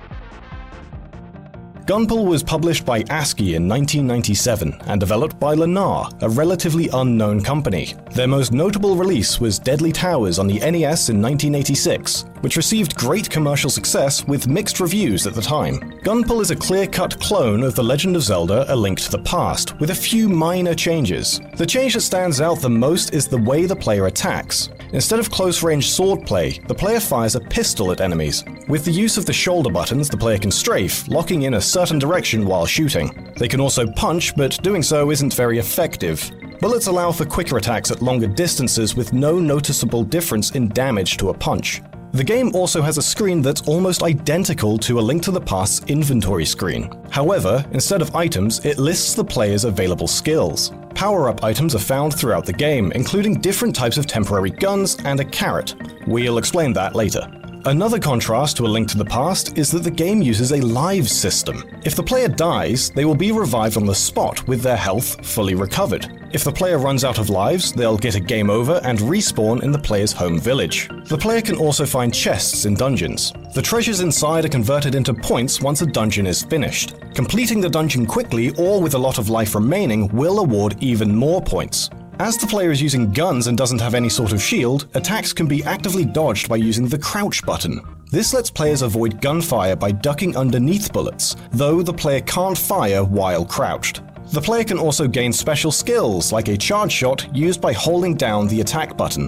Gunpul was published by ASCII in 1997 and developed by Lunar, a relatively unknown company. Their most notable release was Deadly Towers on the NES in 1986, which received great commercial success with mixed reviews at the time. Gunpul is a clear-cut clone of The Legend of Zelda: A Link to the Past, with a few minor changes. The change that stands out the most is the way the player attacks. Instead of close-range swordplay, the player fires a pistol at enemies. With the use of the shoulder buttons, the player can strafe, locking in a certain direction while shooting. They can also punch, but doing so isn't very effective. Bullets allow for quicker attacks at longer distances with no noticeable difference in damage to a punch. The game also has a screen that's almost identical to A Link to the Past's inventory screen. However, instead of items, it lists the player's available skills. Power-up items are found throughout the game, including different types of temporary guns and a carrot. We'll explain that later. Another contrast to A Link to the Past is that the game uses a lives system. If the player dies, they will be revived on the spot with their health fully recovered. If the player runs out of lives, they'll get a game over and respawn in the player's home village. The player can also find chests in dungeons. The treasures inside are converted into points once a dungeon is finished. Completing the dungeon quickly or with a lot of life remaining will award even more points. As the player is using guns and doesn't have any sort of shield, attacks can be actively dodged by using the crouch button. This lets players avoid gunfire by ducking underneath bullets, though the player can't fire while crouched. The player can also gain special skills, like a charge shot used by holding down the attack button.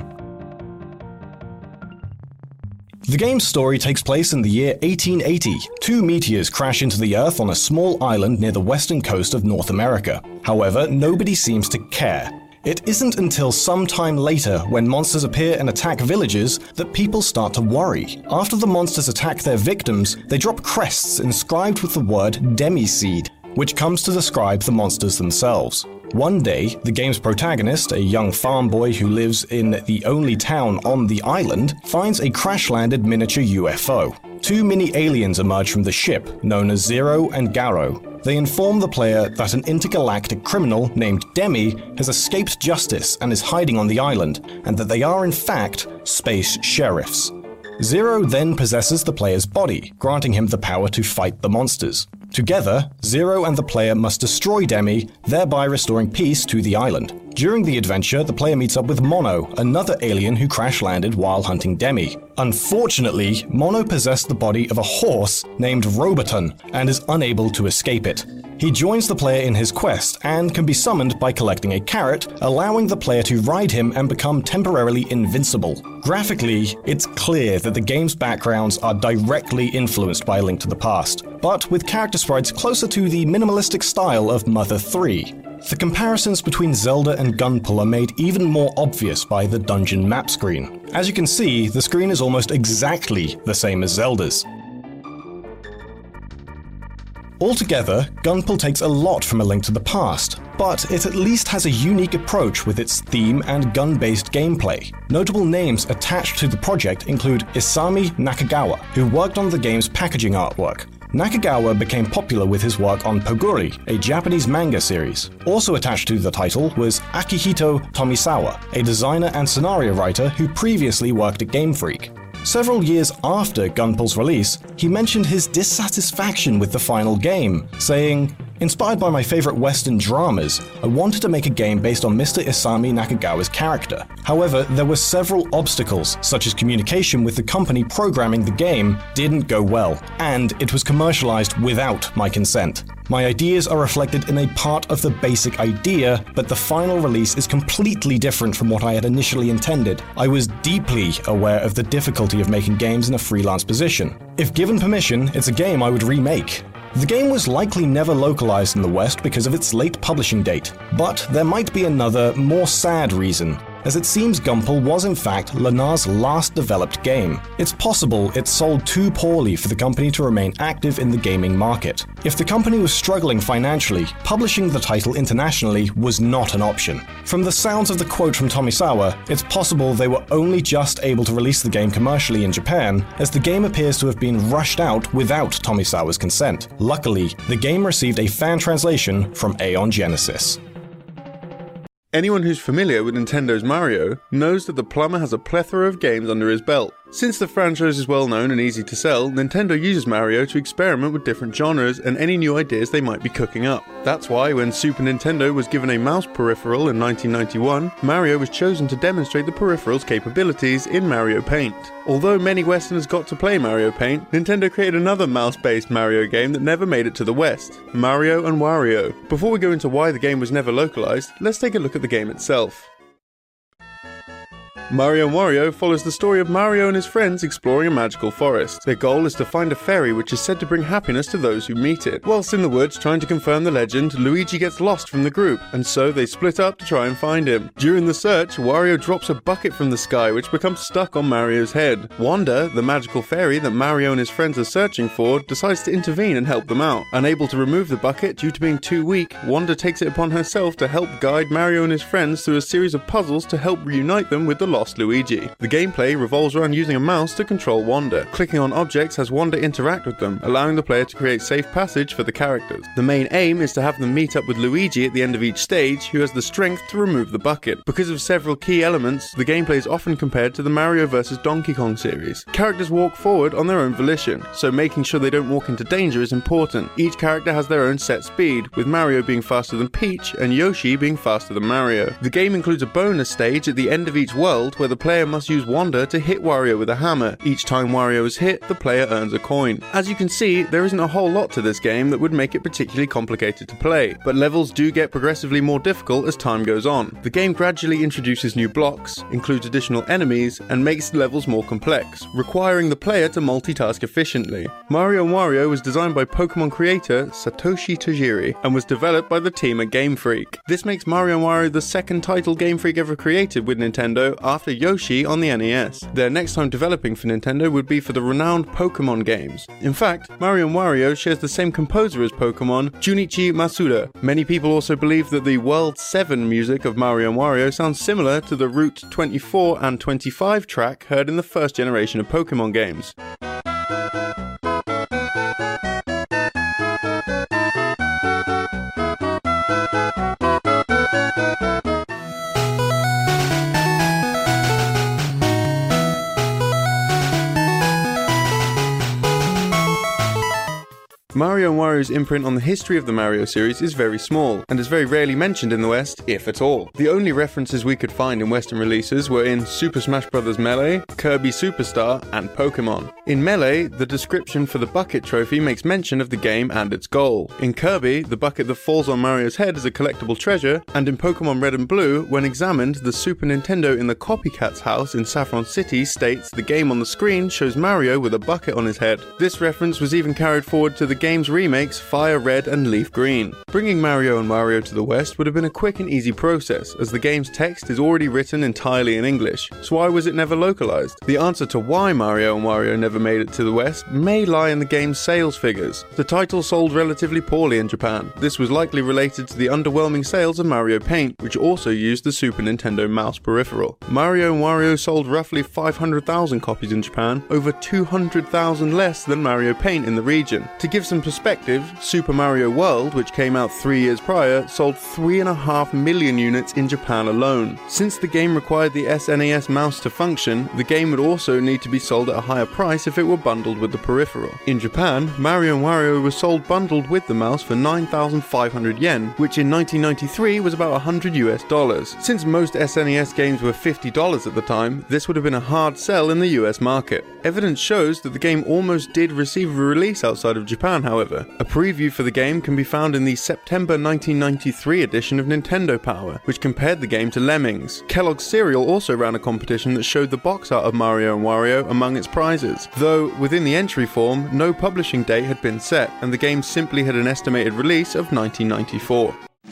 The game's story takes place in the year 1880. Two meteors crash into the Earth on a small island near the western coast of North America. However, nobody seems to care. It isn't until some time later, when monsters appear and attack villages, that people start to worry. After the monsters attack their victims, they drop crests inscribed with the word Demiseed, which comes to describe the monsters themselves. One day, the game's protagonist, a young farm boy who lives in the only town on the island, finds a crash-landed miniature UFO. Two mini-aliens emerge from the ship, known as Zero and Garo. They inform the player that an intergalactic criminal named Demi has escaped justice and is hiding on the island, and that they are in fact space sheriffs. Zero then possesses the player's body, granting him the power to fight the monsters. Together, Zero and the player must destroy Demi, thereby restoring peace to the island. During the adventure, the player meets up with Mono, another alien who crash-landed while hunting Demi. Unfortunately, Mono possessed the body of a horse named Roboton and is unable to escape it. He joins the player in his quest and can be summoned by collecting a carrot, allowing the player to ride him and become temporarily invincible. Graphically, it's clear that the game's backgrounds are directly influenced by A Link to the Past, but with character sprites closer to the minimalistic style of Mother 3. The comparisons between Zelda and Gunpul are made even more obvious by the dungeon map screen. As you can see, the screen is almost exactly the same as Zelda's. Altogether, Gunpul takes a lot from A Link to the Past, but it at least has a unique approach with its theme and gun-based gameplay. Notable names attached to the project include Isami Nakagawa, who worked on the game's packaging artwork. Nakagawa became popular with his work on Poguri, a Japanese manga series. Also attached to the title was Akihito Tomisawa, a designer and scenario writer who previously worked at Game Freak. Several years after Gunpul's release, he mentioned his dissatisfaction with the final game, saying, Inspired by my favorite Western dramas, I wanted to make a game based on Mr. Isami Nakagawa's character. However, there were several obstacles, such as communication with the company programming the game didn't go well, and it was commercialized without my consent. My ideas are reflected in a part of the basic idea, but the final release is completely different from what I had initially intended. I was deeply aware of the difficulty of making games in a freelance position. If given permission, it's a game I would remake. The game was likely never localized in the West because of its late publishing date, but there might be another, more sad reason, as it seems Gunpei was in fact Lanar's last developed game. It's possible it sold too poorly for the company to remain active in the gaming market. If the company was struggling financially, publishing the title internationally was not an option. From the sounds of the quote from Tomisawa, it's possible they were only just able to release the game commercially in Japan, as the game appears to have been rushed out without Tomisawa's consent. Luckily, the game received a fan translation from Aeon Genesis. Anyone who's familiar with Nintendo's Mario knows that the plumber has a plethora of games under his belt. Since the franchise is well known and easy to sell, Nintendo uses Mario to experiment with different genres and any new ideas they might be cooking up. That's why when Super Nintendo was given a mouse peripheral in 1991, Mario was chosen to demonstrate the peripheral's capabilities in Mario Paint. Although many Westerners got to play Mario Paint, Nintendo created another mouse-based Mario game that never made it to the West, Mario & Wario. Before we go into why the game was never localized, let's take a look at the game itself. Mario & Wario follows the story of Mario and his friends exploring a magical forest. Their goal is to find a fairy which is said to bring happiness to those who meet it. Whilst in the woods trying to confirm the legend, Luigi gets lost from the group, and so they split up to try and find him. During the search, Wario drops a bucket from the sky which becomes stuck on Mario's head. Wanda, the magical fairy that Mario and his friends are searching for, decides to intervene and help them out. Unable to remove the bucket due to being too weak, Wanda takes it upon herself to help guide Mario and his friends through a series of puzzles to help reunite them with the lost Luigi. The gameplay revolves around using a mouse to control Wanda. Clicking on objects has Wanda interact with them, allowing the player to create safe passage for the characters. The main aim is to have them meet up with Luigi at the end of each stage, who has the strength to remove the bucket. Because of several key elements, the gameplay is often compared to the Mario vs Donkey Kong series. Characters walk forward on their own volition, so making sure they don't walk into danger is important. Each character has their own set speed, with Mario being faster than Peach and Yoshi being faster than Mario. The game includes a bonus stage at the end of each world where the player must use Wanda to hit Wario with a hammer. Each time Wario is hit, the player earns a coin. As you can see, there isn't a whole lot to this game that would make it particularly complicated to play, but levels do get progressively more difficult as time goes on. The game gradually introduces new blocks, includes additional enemies, and makes the levels more complex, requiring the player to multitask efficiently. Mario & Wario was designed by Pokemon creator Satoshi Tajiri and was developed by the team at Game Freak. This makes Mario & Wario the second title Game Freak ever created with Nintendo after Yoshi on the NES. Their next time developing for Nintendo would be for the renowned Pokemon games. In fact, Mario & Wario shares the same composer as Pokemon, Junichi Masuda. Many people also believe that the World 7 music of Mario & Wario sounds similar to the Route 24 and 25 track heard in the first generation of Pokemon games. Mario & Wario's imprint on the history of the Mario series is very small, and is very rarely mentioned in the West, if at all. The only references we could find in Western releases were in Super Smash Bros. Melee, Kirby Superstar, and Pokemon. In Melee, the description for the bucket trophy makes mention of the game and its goal. In Kirby, the bucket that falls on Mario's head is a collectible treasure, and in Pokemon Red and Blue, when examined, the Super Nintendo in the Copycat's house in Saffron City states the game on the screen shows Mario with a bucket on his head. This reference was even carried forward to the game's remakes Fire Red and Leaf Green. Bringing Mario & Wario to the West would have been a quick and easy process, as the game's text is already written entirely in English, so why was it never localized? The answer to why Mario & Wario never made it to the West may lie in the game's sales figures. The title sold relatively poorly in Japan. This was likely related to the underwhelming sales of Mario Paint, which also used the Super Nintendo mouse peripheral. Mario & Wario sold roughly 500,000 copies in Japan, over 200,000 less than Mario Paint in the region. To give some some perspective, Super Mario World, which came out 3 years prior, sold 3.5 million units in Japan alone. Since the game required the SNES mouse to function, the game would also need to be sold at a higher price if it were bundled with the peripheral. In Japan, Mario & Wario was sold bundled with the mouse for 9,500 yen, which in 1993 was about $100. Since most SNES games were $50 at the time, this would have been a hard sell in the US market. Evidence shows that the game almost did receive a release outside of Japan, however. A preview for the game can be found in the September 1993 edition of Nintendo Power, which compared the game to Lemmings. Kellogg's Cereal also ran a competition that showed the box art of Mario & Wario among its prizes, though within the entry form, no publishing date had been set, and the game simply had an estimated release of 1994.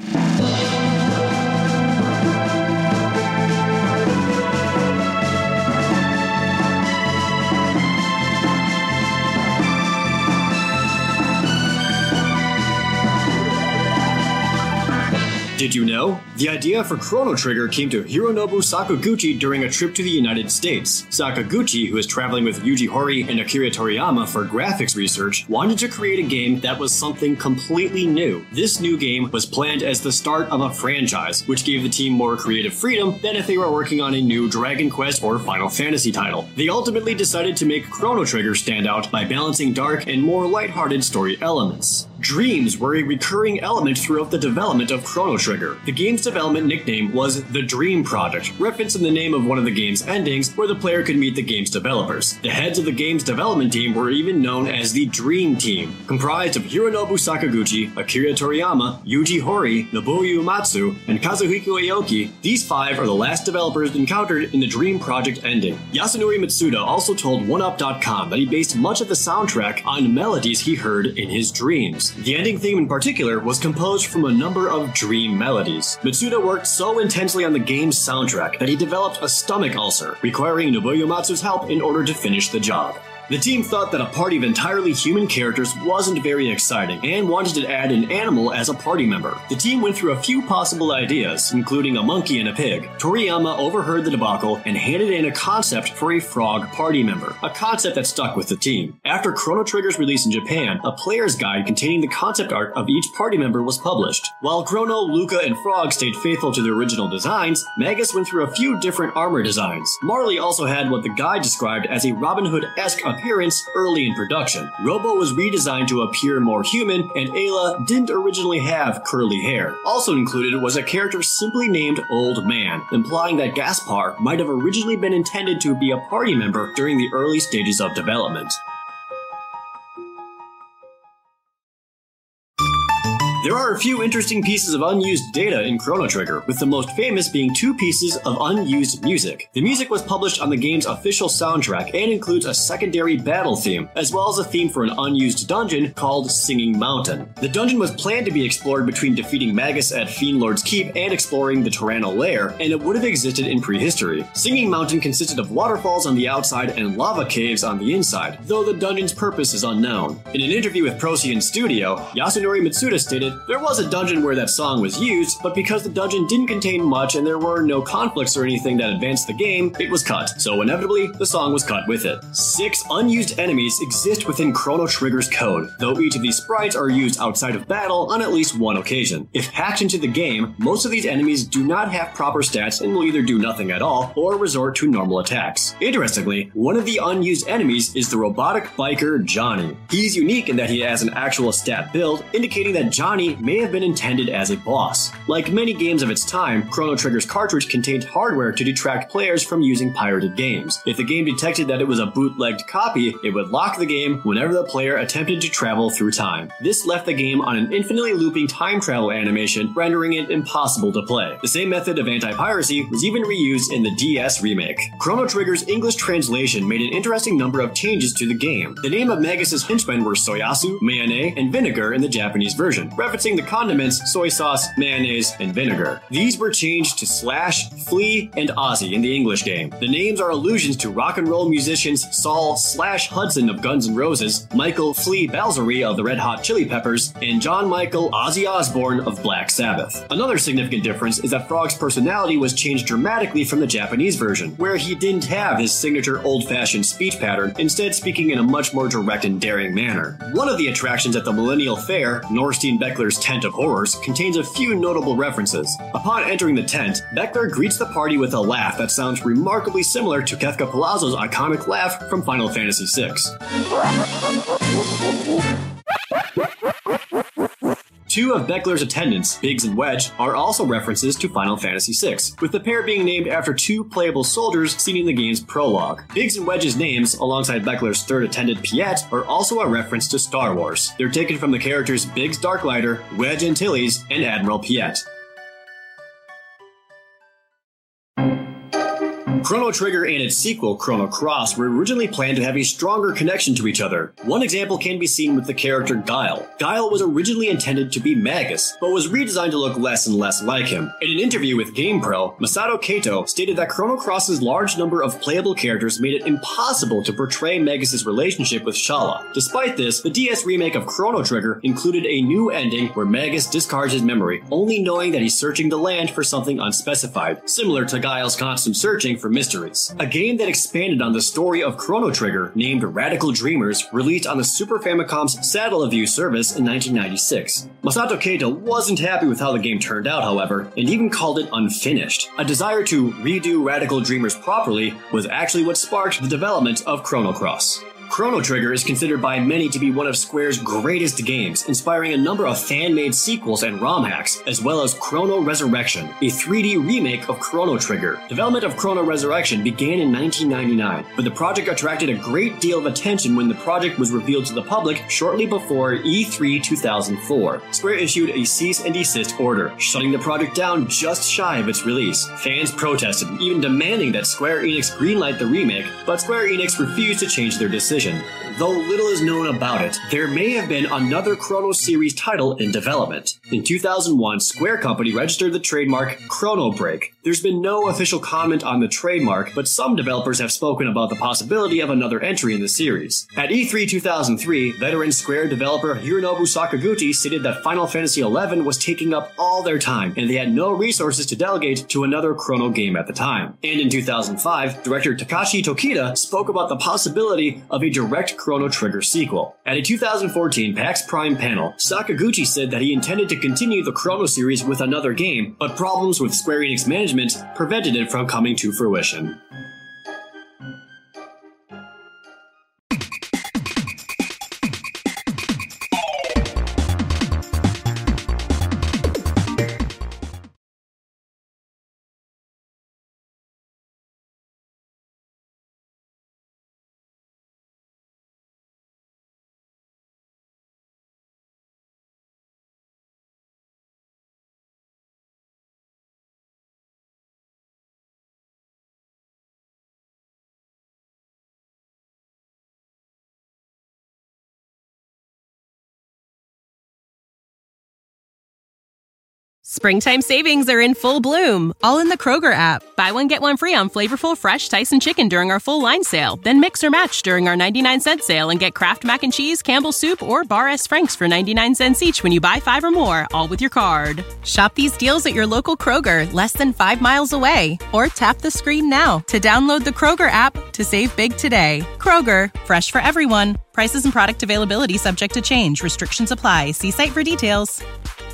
Did you know? The idea for Chrono Trigger came to Hironobu Sakaguchi during a trip to the United States. Sakaguchi, who was traveling with Yuji Horii and Akira Toriyama for graphics research, wanted to create a game that was something completely new. This new game was planned as the start of a franchise, which gave the team more creative freedom than if they were working on a new Dragon Quest or Final Fantasy title. They ultimately decided to make Chrono Trigger stand out by balancing dark and more lighthearted story elements. Dreams were a recurring element throughout the development of Chrono Trigger. The game's development nickname was the Dream Project, referencing the name of one of the game's endings where the player could meet the game's developers. The heads of the game's development team were even known as the Dream Team, comprised of Hironobu Sakaguchi, Akira Toriyama, Yuji Horii, Nobuo Uematsu, and Kazuhiko Aoki. These 5 are the last developers encountered in the Dream Project ending. Yasunori Mitsuda also told OneUp.com that he based much of the soundtrack on melodies he heard in his dreams. The ending theme in particular was composed from a number of dream melodies. Mitsuda worked so intensely on the game's soundtrack that he developed a stomach ulcer, requiring Nobuo Uematsu's help in order to finish the job. The team thought that a party of entirely human characters wasn't very exciting and wanted to add an animal as a party member. The team went through a few possible ideas, including a monkey and a pig. Toriyama overheard the debacle and handed in a concept for a frog party member, a concept that stuck with the team. After Chrono Trigger's release in Japan, a player's guide containing the concept art of each party member was published. While Chrono, Luca, and Frog stayed faithful to the original designs, Magus went through a few different armor designs. Marley also had what the guide described as a Robin Hood-esque appearance early in production. Robo was redesigned to appear more human, and Ayla didn't originally have curly hair. Also included was a character simply named Old Man, implying that Gaspar might have originally been intended to be a party member during the early stages of development. There are a few interesting pieces of unused data in Chrono Trigger, with the most famous being 2 pieces of unused music. The music was published on the game's official soundtrack and includes a secondary battle theme, as well as a theme for an unused dungeon called Singing Mountain. The dungeon was planned to be explored between defeating Magus at Fiend Lord's Keep and exploring the Tyranno Lair, and it would have existed in prehistory. Singing Mountain consisted of waterfalls on the outside and lava caves on the inside, though the dungeon's purpose is unknown. In an interview with Procyon Studio, Yasunori Mitsuda stated, "There was a dungeon where that song was used, but because the dungeon didn't contain much and there were no conflicts or anything that advanced the game, it was cut, so inevitably, the song was cut with it." 6 unused enemies exist within Chrono Trigger's code, though each of these sprites are used outside of battle on at least one occasion. If hacked into the game, most of these enemies do not have proper stats and will either do nothing at all or resort to normal attacks. Interestingly, one of the unused enemies is the robotic biker Johnny. He's unique in that he has an actual stat build, indicating that Johnny may have been intended as a boss. Like many games of its time, Chrono Trigger's cartridge contained hardware to detract players from using pirated games. If the game detected that it was a bootlegged copy, it would lock the game whenever the player attempted to travel through time. This left the game on an infinitely looping time travel animation, rendering it impossible to play. The same method of anti-piracy was even reused in the DS remake. Chrono Trigger's English translation made an interesting number of changes to the game. The name of Magus's henchmen were Soyasu, Mayane, and Vinegar in the Japanese version, referencing referencing the condiments soy sauce, mayonnaise, and vinegar. These were changed to Slash, Flea, and Ozzy in the English game. The names are allusions to rock and roll musicians Saul Slash Hudson of Guns N' Roses, Michael Flea Balzery of the Red Hot Chili Peppers, and John Michael Ozzy Osbourne of Black Sabbath. Another significant difference is that Frog's personality was changed dramatically from the Japanese version, where he didn't have his signature old-fashioned speech pattern, instead speaking in a much more direct and daring manner. One of the attractions at the Millennial Fair, Norstein Beckler's Tent of Horrors, contains a few notable references. Upon entering the tent, Beckler greets the party with a laugh that sounds remarkably similar to Kefka Palazzo's iconic laugh from Final Fantasy VI. Two of Beckler's attendants, Biggs and Wedge, are also references to Final Fantasy VI, with the pair being named after two playable soldiers seen in the game's prologue. Biggs and Wedge's names, alongside Beckler's third attendant Piet, are also a reference to Star Wars. They're taken from the characters Biggs Darklighter, Wedge Antilles, and Admiral Piet. Chrono Trigger and its sequel, Chrono Cross, were originally planned to have a stronger connection to each other. One example can be seen with the character Guile. Guile was originally intended to be Magus, but was redesigned to look less and less like him. In an interview with GamePro, Masato Kato stated that Chrono Cross's large number of playable characters made it impossible to portray Magus' relationship with Shala. Despite this, the DS remake of Chrono Trigger included a new ending where Magus discards his memory, only knowing that he's searching the land for something unspecified, similar to Guile's constant searching for mysteries. A game that expanded on the story of Chrono Trigger, named Radical Dreamers, released on the Super Famicom's Satellaview service in 1996. Masato Kato wasn't happy with how the game turned out, however, and even called it unfinished. A desire to redo Radical Dreamers properly was actually what sparked the development of Chrono Cross. Chrono Trigger is considered by many to be one of Square's greatest games, inspiring a number of fan-made sequels and ROM hacks, as well as Chrono Resurrection, a 3D remake of Chrono Trigger. Development of Chrono Resurrection began in 1999, but the project attracted a great deal of attention when the project was revealed to the public shortly before E3 2004. Square issued a cease and desist order, shutting the project down just shy of its release. Fans protested, even demanding that Square Enix greenlight the remake, but Square Enix refused to change their decision. Though little is known about it, there may have been another Chrono series title in development. In 2001, Square Company registered the trademark Chrono Break. There's been no official comment on the trademark, but some developers have spoken about the possibility of another entry in the series. At E3 2003, veteran Square developer Hironobu Sakaguchi stated that Final Fantasy XI was taking up all their time, and they had no resources to delegate to another Chrono game at the time. And in 2005, director Takashi Tokita spoke about the possibility of a direct Chrono Trigger sequel. At a 2014 PAX Prime panel, Sakaguchi said that he intended to continue the Chrono series with another game, but problems with Square Enix management prevented it from coming to fruition. Springtime savings are in full bloom, all in the Kroger app. Buy one, get one free on flavorful, fresh Tyson chicken during our full line sale. Then mix or match during our 99-cent sale and get Kraft Mac and Cheese, Campbell's Soup, or Bar S. Frank's for 99 cents each when you buy 5 or more, all with your card. Shop these deals at your local Kroger, less than 5 miles away. Or tap the screen now to download the Kroger app to save big today. Kroger, fresh for everyone. Prices and product availability subject to change. Restrictions apply. See site for details.